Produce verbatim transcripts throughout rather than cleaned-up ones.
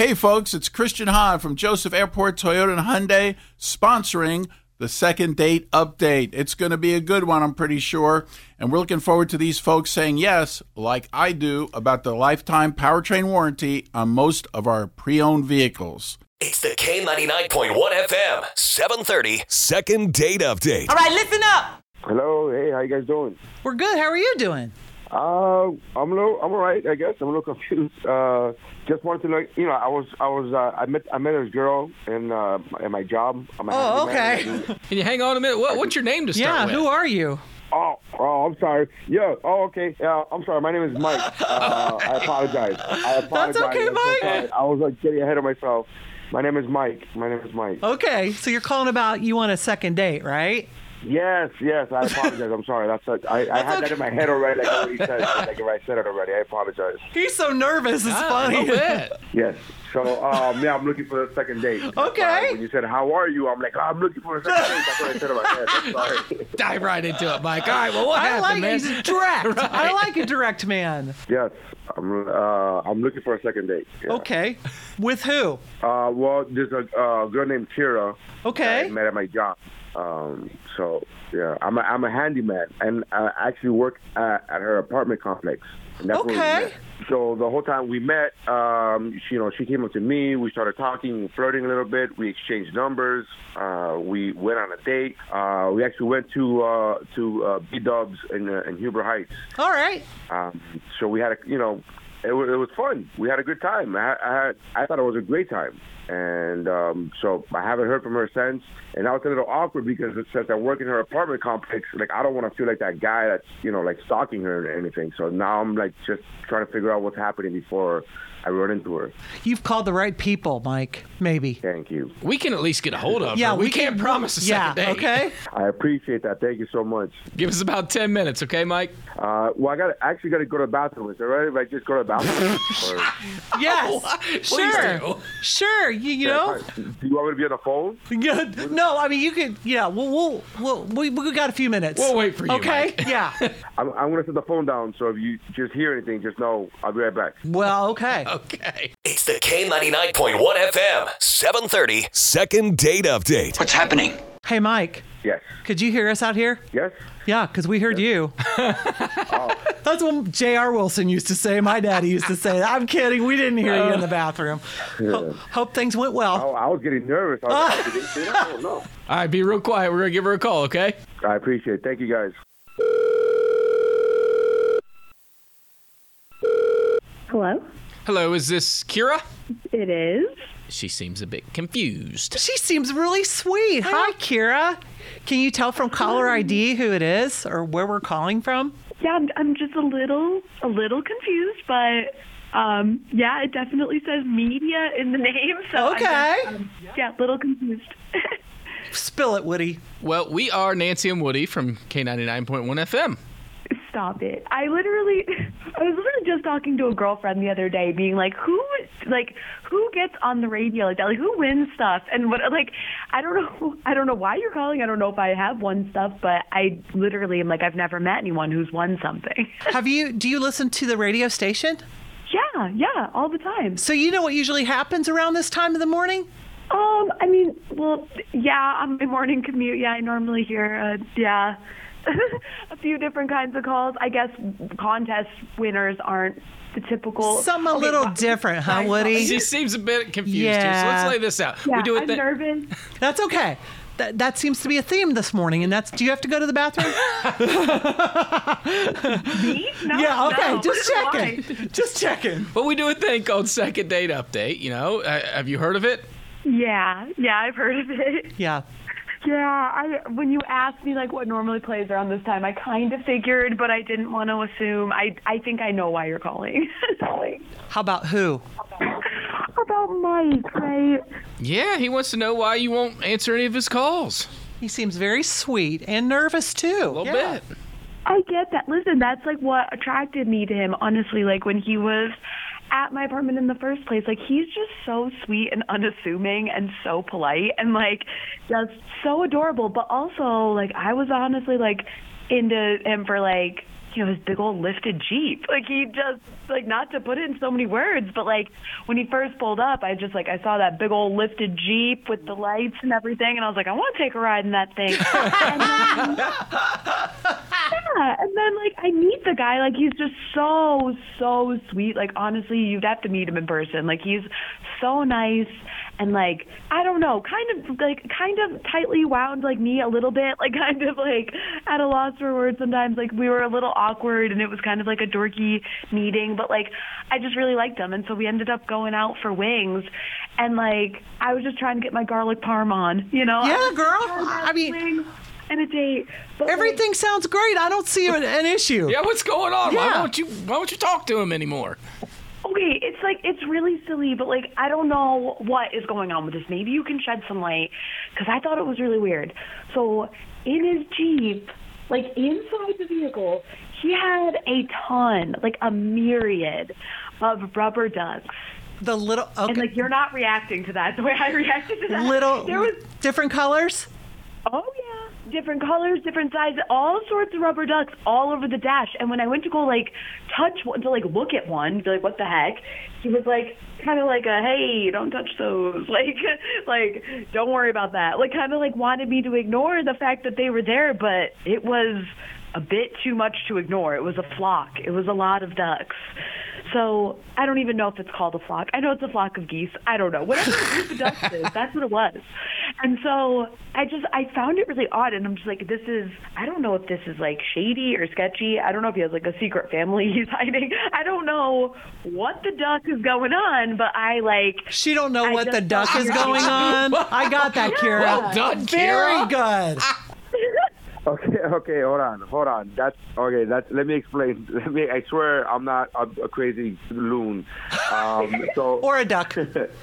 Hey, folks, it's Christian Hahn from Joseph Airport Toyota and Hyundai sponsoring the Second Date Update. It's going to be a good one, I'm pretty sure. And we're looking forward to these folks saying yes, like I do, about the lifetime powertrain warranty on most of our pre-owned vehicles. It's the K ninety-nine point one F M, seven thirty, Second Date Update. All right, listen up. Hello, hey, how you guys doing? We're good. How are you doing? Uh, I'm a little, I'm all right, I guess. I'm a little confused. Uh, just wanted to know, you know, I was, I was, uh, I met, I met this girl in, uh, in my job. I'm a Oh, handyman. okay. Can you hang on a minute? What, what's your name to start Yeah, with? who are you? Oh, oh, I'm sorry. Yeah. Oh, okay. Yeah, I'm sorry. My name is Mike. Uh, I apologize. I apologize. That's okay, I'm so Mike. sorry. I was like getting ahead of myself. My name is Mike. My name is Mike. Okay, so you're calling about you want a second date, right? Yes, yes. I apologize. I'm sorry. That's a, I, I had okay. that in my head already. Like I already said. Like if I said it already, I apologize. He's so nervous. It's Ah, funny. a little bit. Yes. So, um, yeah, I'm looking for the second date. That's Okay. why when you said, how are you? I'm like, oh, I'm looking for a second date. That's what I said in my head. I'm sorry. Dive right into it, Mike. All right, well, what I happened, like man? he's direct. Right. I like a direct man. Yes. I'm, uh, I'm looking for a second date. Yeah. Okay. With who? Uh, well, there's a uh, girl named Kira Okay. that I met at my job. Um, so, yeah, I'm a, I'm a handyman, and I actually work at, at her apartment complex. And that's where we Okay. met. So the whole time we met, um, she, you know, she came up to me. We started talking, flirting a little bit. We exchanged numbers. Uh, we went on a date. Uh, we actually went to uh, to uh, B-Dubs in, uh, in Huber Heights. All right. Um, so we had a, you know, it was, it was fun. We had a good time. I, I, had, I thought it was a great time. And um, so I haven't heard from her since. And now it's a little awkward because it says I work in her apartment complex. Like, I don't want to feel like that guy that's, you know, like stalking her or anything. So now I'm like just trying to figure out what's happening before I run into her. You've called the right people, Mike. Maybe. Thank you. We can at least get a hold of Yeah, her. We, we can't can- promise a Yeah. second date. Okay. I appreciate that. Thank you so much. Give us about ten minutes, okay, Mike? Uh, well, I got actually got to go to the bathroom. Is it all right if I just go to the bathroom? Or, Yes. Please Sure. do. Sure. You, you know. do you want me to be on the phone? Yeah, no, I mean you could. Yeah, we'll we'll, we'll we we got a few minutes. We'll wait for you, Okay. Mike. Yeah. I'm, I'm going to set the phone down, so if you just hear anything, just know I'll be right back. Well, okay. Okay. It's the K ninety-nine point one F M, seven thirty, Second Date Update. What's happening? Hey, Mike. Yes. Could you hear us out here? Yes? Yeah, because we heard you. Oh. That's what J R. Wilson used to say. My daddy used to say that. I'm kidding. We didn't hear you in the bathroom. Ho- hope things went well. Oh, I was getting nervous. I was like, did they say that? Oh, no. All right, be real quiet. We're going to give her a call, okay? I appreciate it. Thank you, guys. Hello? Hello, is this Kira? It is. She seems a bit confused. She seems really sweet. Hi, Kira. Can you tell from caller I D who it is or where we're calling from? Yeah, I'm, I'm just a little, a little confused, but um, yeah, it definitely says media in the name. So I'm Okay. just, um, yeah, a little confused. Spill it, Woody. Well, we are Nancy and Woody from K ninety-nine point one F M. Stop it. I literally, I was literally just talking to a girlfriend the other day being like, who, like, who gets on the radio like that? Like, who wins stuff? And what, like, I don't know, I don't know why you're calling. I don't know if I have won stuff, but I literally am like, I've never met anyone who's won something. Have you, do you listen to the radio station? Yeah, yeah, all the time. So you know what usually happens around this time of the morning? Um, I mean, well, yeah, on my morning commute, yeah, I normally hear, uh, yeah, a few different kinds of calls. I guess contest winners aren't the typical. Something a Okay, little well, different, huh, sorry, Woody? She seems a bit confused Yeah. here, so let's lay this out. Yeah, we do it I'm th- nervous. That's okay. That, that seems to be a theme this morning, and that's, do you have to go to the bathroom? Me? No, yeah, okay, no. just Why? checking. Just checking. Well, we do a thing called Second Date Update, you know. Uh, have you heard of it? Yeah, yeah, I've heard of it. Yeah. Yeah, I when you asked me like what normally plays around this time, I kind of figured, but I didn't want to assume. I I think I know why you're calling. How about who? About Mike, right? Yeah, he wants to know why you won't answer any of his calls. He seems very sweet and nervous, too. A little Yeah. bit. I get that. Listen, that's like what attracted me to him, honestly, like when he was at my apartment in the first place. Like, he's just so sweet and unassuming and so polite and like just so adorable. But also, like, I was honestly like into him for like you know, his big old lifted Jeep. Like, he just, like, not to put it in so many words, but, like, when he first pulled up, I just, like, I saw that big old lifted Jeep with the lights and everything, and I was like, I want to take a ride in that thing. and then, yeah, and then, like, I meet the guy. Like, he's just so, so sweet. Like, honestly, you'd have to meet him in person. Like, he's so nice. And, like, I don't know, kind of, like, kind of tightly wound, like, me a little bit, like, kind of, like, at a loss for words sometimes. Like, we were a little awkward, and it was kind of like a dorky meeting. But, like, I just really liked him. And so we ended up going out for wings. And, like, I was just trying to get my garlic parm on, you know? Yeah, I was girl. trying to have I mean, wings and a date. But, everything like, sounds great. I don't see an, an issue. Yeah, what's going on? Why Yeah. won't you? Why won't you talk to him anymore? okay, it's like, it's really silly, but like, I don't know what is going on with this. Maybe you can shed some light, because I thought it was really weird. So in his Jeep, like inside the vehicle, he had a ton, like a myriad of rubber ducks. The little, okay. And like, you're not reacting to that the way I reacted to that. Little, there was different colors? Oh, yeah. Different colors, different sizes, all sorts of rubber ducks all over the dash. And when I went to go, like, touch one, to, like, look at one, be like, what the heck? He was, like, kind of like a, hey, don't touch those. Like, like, don't worry about that. Like, kind of, like, wanted me to ignore the fact that they were there, but it was a bit too much to ignore. It was a flock. It was a lot of ducks. So I don't even know if it's called a flock. I know it's a flock of geese. I don't know. Whatever the group of ducks is, that's what it was. And so I just, I found it really odd. And I'm just like, this is, I don't know if this is like shady or sketchy. I don't know if he has like a secret family he's hiding. I don't know what the duck is going on, but I like. She don't know I what the just duck thought is you were- going on. I got that, Kira. Well done, Very Kira. good. Okay, okay, hold on, hold on. That's okay. That's let me explain. Let me. I swear, I'm not a, a crazy loon. Um, so Or a duck.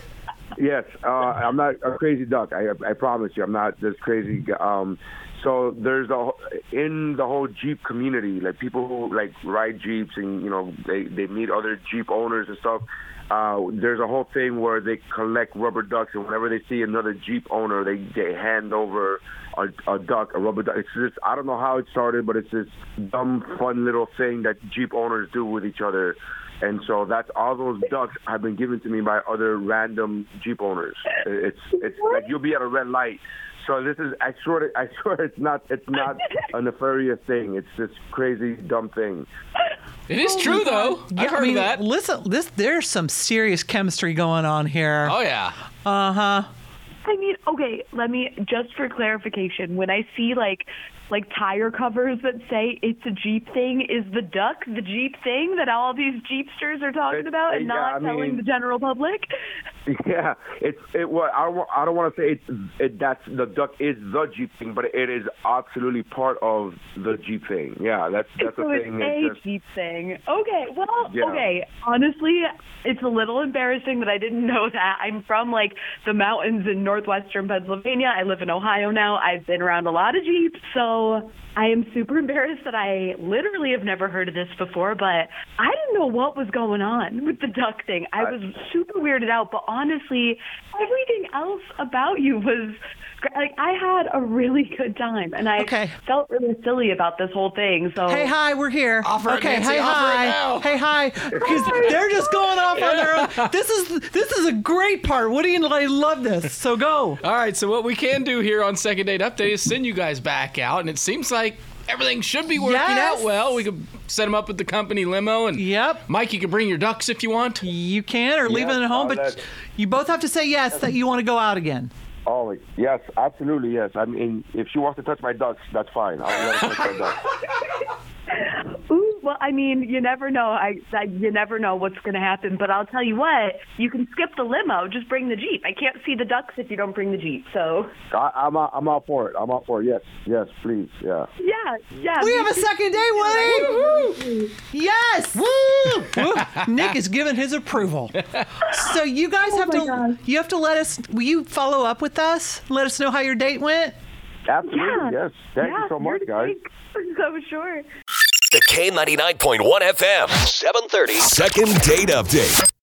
yes, uh, I'm not a crazy duck. I, I promise you, I'm not this crazy. Um, so there's a in the whole Jeep community, like people who like ride Jeeps and you know they they meet other Jeep owners and stuff. Uh, there's a whole thing where they collect rubber ducks, and whenever they see another Jeep owner, they, they hand over a, a duck, a rubber duck. It's just, I don't know how it started, but it's this dumb, fun little thing that Jeep owners do with each other. And so that's all those ducks have been given to me by other random Jeep owners. It's it's like you'll be at a red light. So this is, I swear, I swear it's not, it's not a nefarious thing. It's this crazy, dumb thing. It is true, though. Yeah, I've heard I mean, of that. listen, this there's some serious chemistry going on here. Oh, yeah. Uh-huh. I mean, okay, let me, just for clarification, when I see, like, like tire covers that say it's a Jeep thing, is the duck the Jeep thing that all these Jeepsters are talking It- about and yeah, not I telling mean- the general public? Yeah, it's it. Well, I don't. wa- I don't want to say it's it, that's the duck is the Jeep thing, but it is absolutely part of the Jeep thing. Yeah, that's that's so the it's thing. a It's just, Jeep thing. Okay, well, Yeah. okay. Honestly, it's a little embarrassing that I didn't know that. I'm from, like, the mountains in northwestern Pennsylvania. I live in Ohio now. I've been around a lot of Jeeps, so I am super embarrassed that I literally have never heard of this before, but I didn't know what was going on with the duck thing. I was super weirded out, but honestly, everything else about you was, gr- like, I had a really good time, and I Okay. felt really silly about this whole thing, so... Hey, hi, we're here. Offer it, okay, Nancy, hey, offer it hi. now. Hey, hi. Because they're just going off on their own. This is this is a great part. Woody and I love this. So go. All right, so what we can do here on Second Date Update is send you guys back out, and it seems like everything should be working Yes. out well. We could set them up with the company limo, and Yep. Mike, you can bring your ducks if you want. You can or leave Yes, it at home, I'll but let- you both have to say yes that you want to go out again. oh yes, absolutely yes. I mean, if she wants to touch my ducks, that's fine. I'll let her touch my ducks. Ooh, well, I mean, you never know. I, I you never know what's going to happen. But I'll tell you what, you can skip the limo. Just bring the Jeep. I can't see the ducks if you don't bring the Jeep. So I, I'm out, I'm out for it. I'm out for it. Yes, yes, please, yeah. yeah, yeah. We me have a too. second date, Woody. Yes. Woo. Woo. Nick is giving his approval. So you guys have my to gosh. you have to let us. Will you follow up with us? Let us know how your date went. Absolutely, Yeah. yes. Thank yeah, you so much, you're guys. great. So sure. The K ninety-nine point one F M, seven thirty. Second Date Update.